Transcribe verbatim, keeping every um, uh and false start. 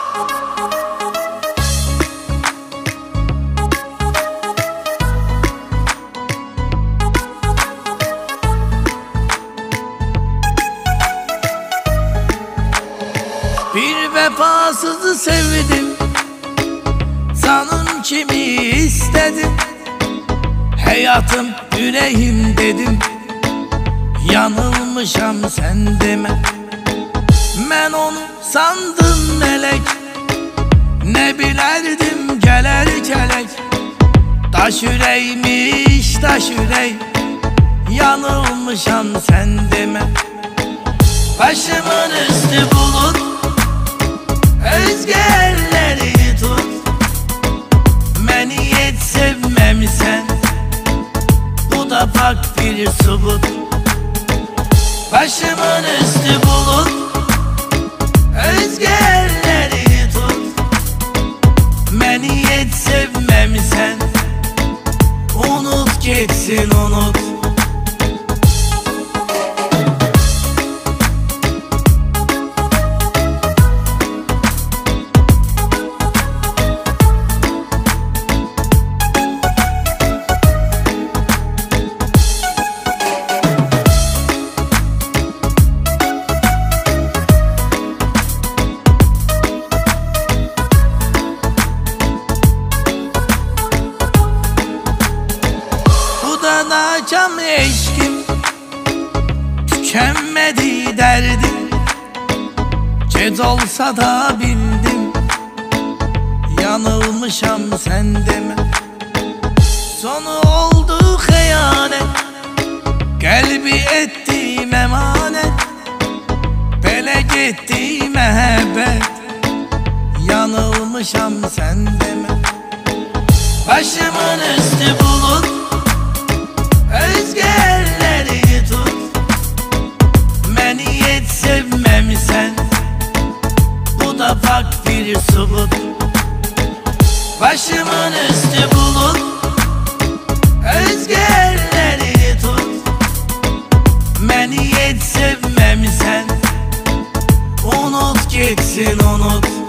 Bir vefasızı sevdim, canım kimi istedim. Hayatım, yüreğim dedim, yanılmışam sen deme. Ben onu sandım melek, ne bilerdim geler kelek. Taş yüreğmiş taş yürek, yanılmışam sen deme. Başımın üstü bulut, özge elleri tut. Beni hiç sevmemişsen, bu da bak bir subut. Başımın üstü bulut, özge elleri tut. Beni hiç sevmemişsen, unut gitsin unut. Açam eşkim, tükenmedi derdim. Gec olsa da bildim, yanılmışam sen deme. Sonu oldu hıyanet, kalbi ettim emanet. Bele gitti mehabbet, yanılmışam sen deme. Başımın üstü bulut, özge elleri tut. Beni hiç sevmemişsen, bu da bak bir subut. Başımın üstü bulut, özge elleri tut. Beni hiç sevmemişsen, unut gitsin unut.